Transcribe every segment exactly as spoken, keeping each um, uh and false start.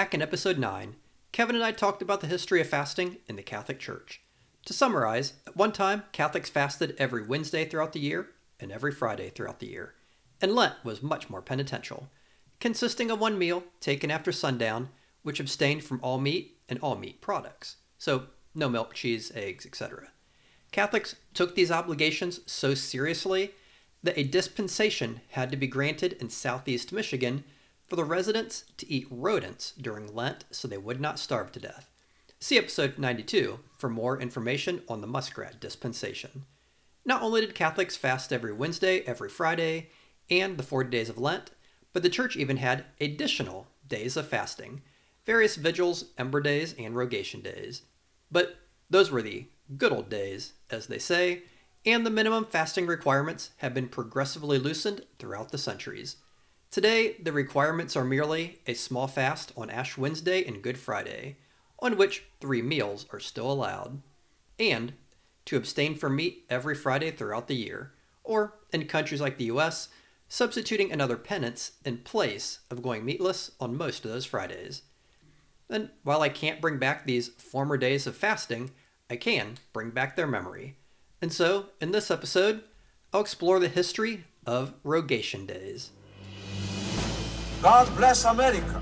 Back in episode nine, Kevin and I talked about the history of fasting in the Catholic Church. To summarize, at one time, Catholics fasted every Wednesday throughout the year and every Friday throughout the year, and Lent was much more penitential, consisting of one meal taken after sundown, which abstained from all meat and all meat products, so no milk, cheese, eggs, et cetera. Catholics took these obligations so seriously that a dispensation had to be granted in southeast Michigan for the residents to eat rodents during Lent so they would not starve to death. See episode ninety-two for more information on the muskrat dispensation. Not only did Catholics fast every Wednesday, every Friday, and the forty days of Lent, but the church even had additional days of fasting, various vigils, ember days, and rogation days. But those were the good old days, as they say, and the minimum fasting requirements have been progressively loosened throughout the centuries. Today, the requirements are merely a small fast on Ash Wednesday and Good Friday, on which three meals are still allowed, and to abstain from meat every Friday throughout the year, or, in countries like the U S, substituting another penance in place of going meatless on most of those Fridays. And while I can't bring back these former days of fasting, I can bring back their memory. And so, in this episode, I'll explore the history of Rogation Days. God bless America.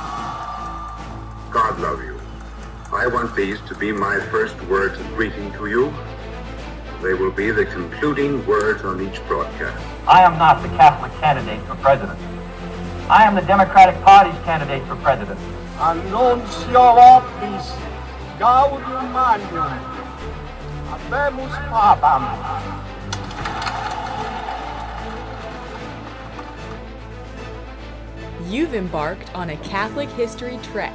God love you. I want these to be my first words of greeting to you. They will be the concluding words on each broadcast. I am not the Catholic candidate for president. I am the Democratic Party's candidate for president. Annuncio optis gaudium magnum. Habemus papam. You've embarked on a Catholic history trek.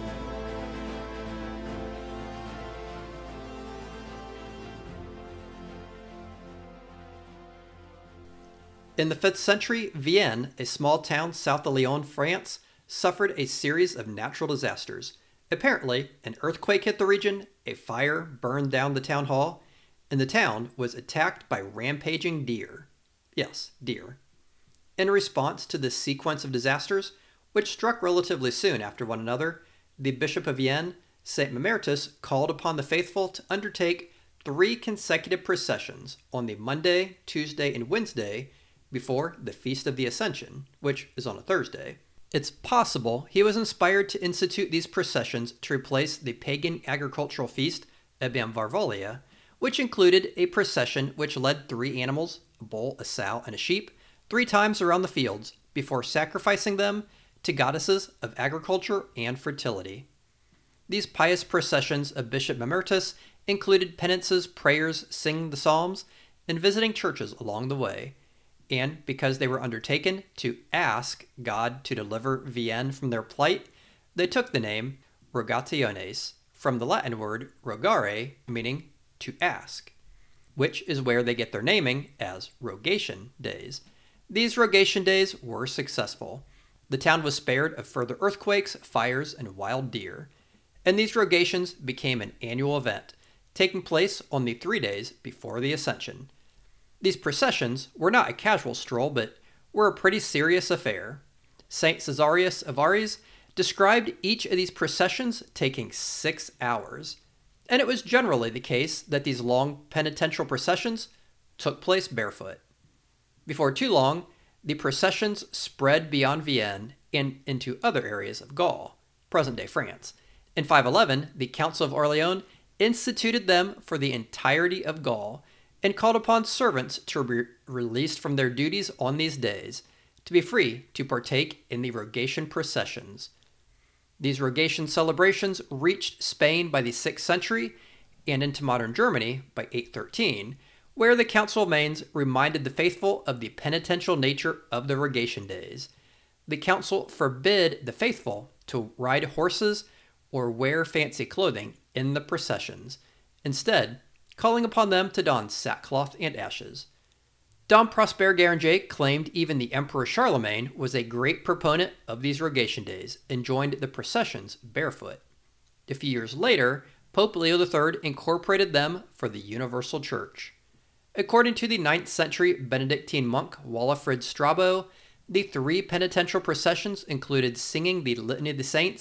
In the fifth century, Vienne, a small town south of Lyon, France, suffered a series of natural disasters. Apparently, an earthquake hit the region, a fire burned down the town hall, and the town was attacked by rampaging deer. Yes, deer. In response to this sequence of disasters, which struck relatively soon after one another, the Bishop of Vienne, Saint Mamertus, called upon the faithful to undertake three consecutive processions on the Monday, Tuesday, and Wednesday before the Feast of the Ascension, which is on a Thursday. It's possible he was inspired to institute these processions to replace the pagan agricultural feast Abem Varvalia, which included a procession which led three animals, a bull, a sow, and a sheep, three times around the fields before sacrificing them to goddesses of agriculture and fertility. These pious processions of Bishop Mamertus included penances, prayers, singing the psalms, and visiting churches along the way. And because they were undertaken to ask God to deliver Vienne from their plight, they took the name Rogationes, from the Latin word rogare, meaning to ask, which is where they get their naming as Rogation Days. These Rogation Days were successful. The town was spared of further earthquakes, fires, and wild deer, and these rogations became an annual event, taking place on the three days before the Ascension. These processions were not a casual stroll, but were a pretty serious affair. Saint Caesarius of Aries described each of these processions taking six hours, and it was generally the case that these long penitential processions took place barefoot. Before too long, the processions spread beyond Vienne and into other areas of Gaul, present-day France. In five eleven, the Council of Orleans instituted them for the entirety of Gaul, and called upon servants to be released from their duties on these days, to be free to partake in the rogation processions. These rogation celebrations reached Spain by the sixth century and into modern Germany by eight thirteen, where the Council of Mainz reminded the faithful of the penitential nature of the rogation days. The council forbid the faithful to ride horses or wear fancy clothing in the processions, instead calling upon them to don sackcloth and ashes. Dom Prosper Guéranger claimed even the Emperor Charlemagne was a great proponent of these rogation days and joined the processions barefoot. A few years later, Pope Leo the Third incorporated them for the Universal Church. According to the ninth century Benedictine monk Walafrid Strabo, the three penitential processions included singing the Litany of the Saints,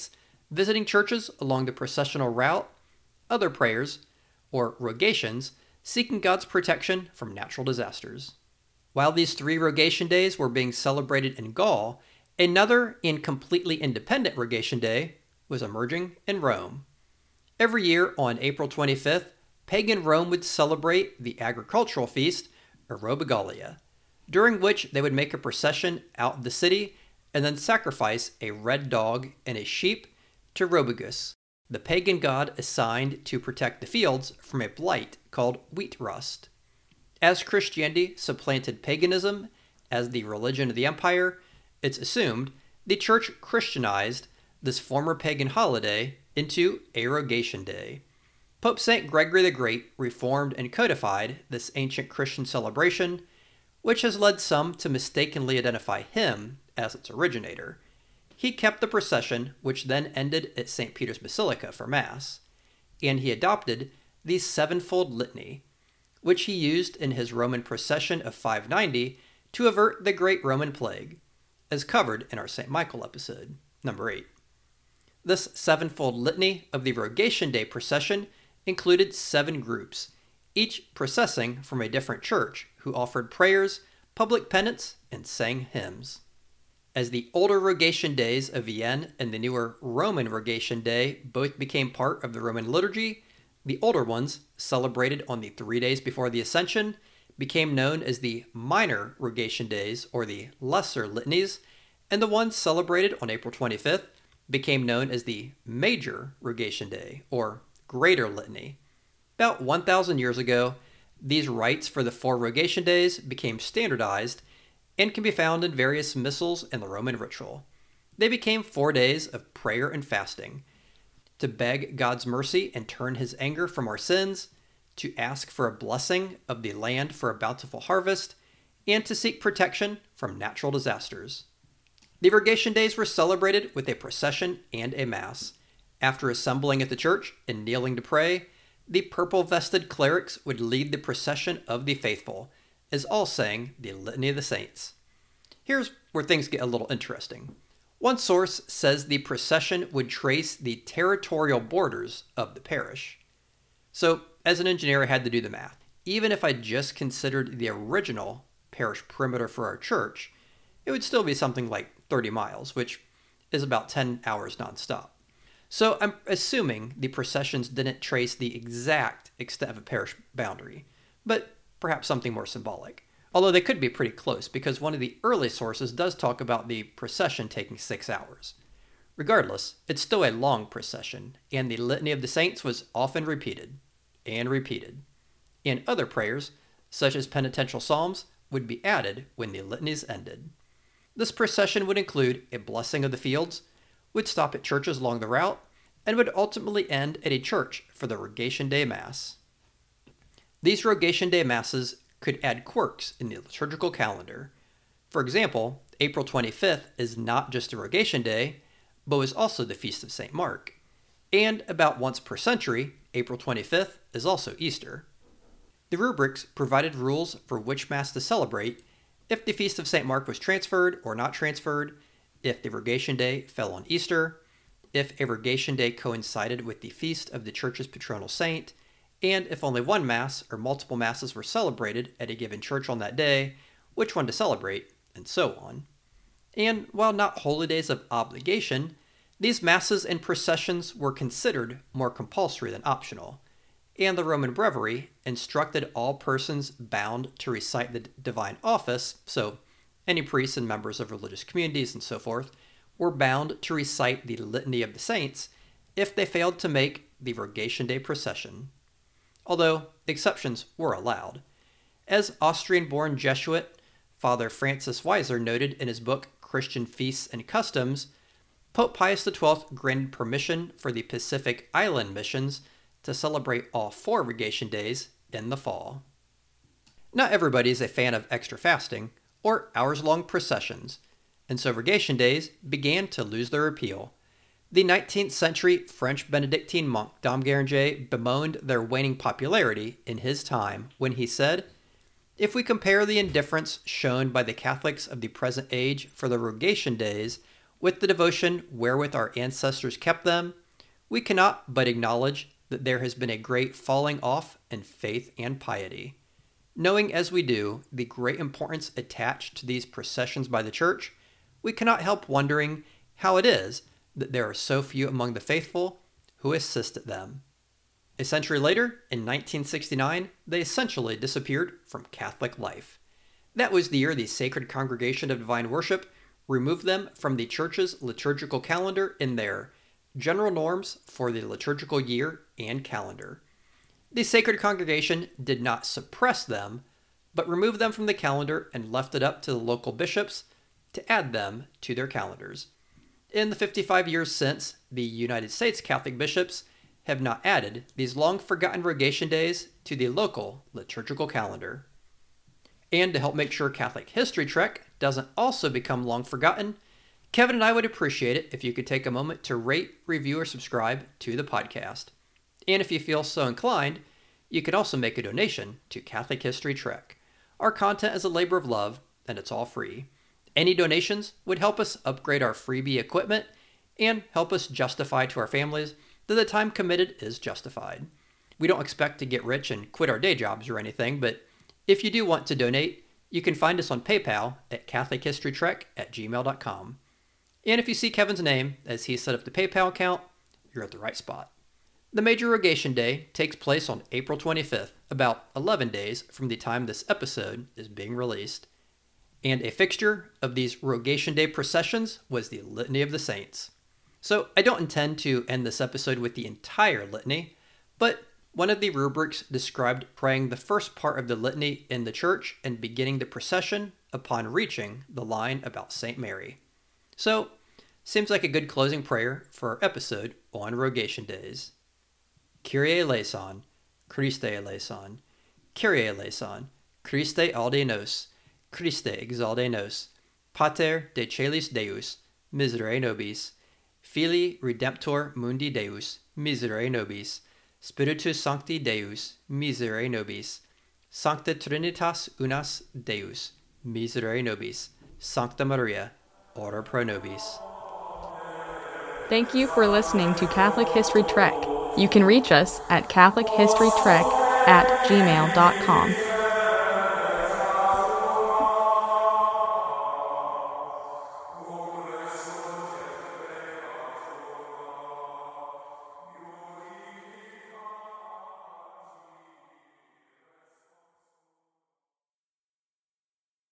visiting churches along the processional route, other prayers, or rogations, seeking God's protection from natural disasters. While these three rogation days were being celebrated in Gaul, another and completely independent rogation day was emerging in Rome. Every year on April twenty-fifth, pagan Rome would celebrate the agricultural feast, Aerobogalia, during which they would make a procession out of the city and then sacrifice a red dog and a sheep to Robigus, the pagan god assigned to protect the fields from a blight called wheat rust. As Christianity supplanted paganism as the religion of the empire, it's assumed the church Christianized this former pagan holiday into a rogation day. Pope Saint Gregory the Great reformed and codified this ancient Christian celebration, which has led some to mistakenly identify him as its originator. He kept the procession, which then ended at Saint Peter's Basilica for Mass, and he adopted the sevenfold litany, which he used in his Roman procession of five ninety to avert the Great Roman Plague, as covered in our Saint Michael episode, number eight. This sevenfold litany of the Rogation Day procession included seven groups, each processing from a different church, who offered prayers, public penance, and sang hymns. As the older Rogation Days of Vienne and the newer Roman Rogation Day both became part of the Roman liturgy, the older ones, celebrated on the three days before the Ascension, became known as the Minor Rogation Days, or the Lesser Litanies, and the ones celebrated on April twenty-fifth became known as the Major Rogation Day, or Greater Litany. About one thousand years ago, these rites for the four Rogation Days became standardized and can be found in various missals in the Roman ritual. They became four days of prayer and fasting, to beg God's mercy and turn his anger from our sins, to ask for a blessing of the land for a bountiful harvest, and to seek protection from natural disasters. The Rogation Days were celebrated with a procession and a mass. After assembling at the church and kneeling to pray, the purple-vested clerics would lead the procession of the faithful, as all sang the Litany of the Saints. Here's where things get a little interesting. One source says the procession would trace the territorial borders of the parish. So, as an engineer, I had to do the math. Even if I just considered the original parish perimeter for our church, it would still be something like thirty miles, which is about ten hours nonstop. So I'm assuming the processions didn't trace the exact extent of a parish boundary, but perhaps something more symbolic. Although they could be pretty close, because one of the early sources does talk about the procession taking six hours. Regardless, it's still a long procession, and the Litany of the Saints was often repeated, and repeated. And other prayers, such as penitential psalms, would be added when the litanies ended. This procession would include a blessing of the fields, would stop at churches along the route, and would ultimately end at a church for the Rogation Day Mass. These Rogation Day Masses could add quirks in the liturgical calendar. For example, April twenty-fifth is not just a Rogation Day, but was also the Feast of Saint Mark. And about once per century, April twenty-fifth is also Easter. The rubrics provided rules for which Mass to celebrate, if the Feast of Saint Mark was transferred or not transferred, if the Rogation Day fell on Easter, if a Rogation Day coincided with the feast of the Church's patronal saint, and if only one Mass or multiple Masses were celebrated at a given church on that day, which one to celebrate, and so on. And while not holy days of obligation, these Masses and processions were considered more compulsory than optional, and the Roman Breviary instructed all persons bound to recite the divine office, so any priests and members of religious communities and so forth, were bound to recite the Litany of the Saints if they failed to make the Rogation Day procession. Although exceptions were allowed. As Austrian-born Jesuit Father Francis Weiser noted in his book Christian Feasts and Customs, Pope Pius the twelfth granted permission for the Pacific Island missions to celebrate all four Rogation Days in the fall. Not everybody is a fan of extra fasting or hours-long processions, and so Rogation Days began to lose their appeal. The nineteenth century French Benedictine monk Dom Guéranger bemoaned their waning popularity in his time when he said, "If we compare the indifference shown by the Catholics of the present age for the Rogation Days with the devotion wherewith our ancestors kept them, we cannot but acknowledge that there has been a great falling off in faith and piety. Knowing as we do the great importance attached to these processions by the Church, we cannot help wondering how it is that there are so few among the faithful who assist at them. A century later, in nineteen sixty-nine, they essentially disappeared from Catholic life. That was the year the Sacred Congregation of Divine Worship removed them from the Church's liturgical calendar in their General Norms for the Liturgical Year and Calendar. The Sacred Congregation did not suppress them, but removed them from the calendar and left it up to the local bishops to add them to their calendars. In the fifty-five years since, the United States Catholic bishops have not added these long-forgotten rogation days to the local liturgical calendar. And to help make sure Catholic History Trek doesn't also become long forgotten, Kevin and I would appreciate it if you could take a moment to rate, review, or subscribe to the podcast. And if you feel so inclined, you can also make a donation to Catholic History Trek. Our content is a labor of love, and it's all free. Any donations would help us upgrade our freebie equipment and help us justify to our families that the time committed is justified. We don't expect to get rich and quit our day jobs or anything, but if you do want to donate, you can find us on PayPal at catholic history trek at gmail dot com. And if you see Kevin's name as he set up the PayPal account, you're at the right spot. The major rogation day takes place on April twenty-fifth, about eleven days from the time this episode is being released. And a fixture of these rogation day processions was the Litany of the Saints. So I don't intend to end this episode with the entire litany, but one of the rubrics described praying the first part of the litany in the church and beginning the procession upon reaching the line about Saint Mary. So, seems like a good closing prayer for our episode on rogation days. Kyrie eleison, Christe eleison, Kyrie eleison, Christe aude nos, Christe exaude nos, Pater de caelis Deus, miserere nobis, Filii redemptor mundi Deus, miserere nobis, Spiritus Sancti Deus, miserere nobis, Sancta Trinitas unas Deus, miserere nobis, Sancta Maria, ora pro nobis. Thank you for listening to Catholic History Trek. You can reach us at catholic history trek at gmail dot com.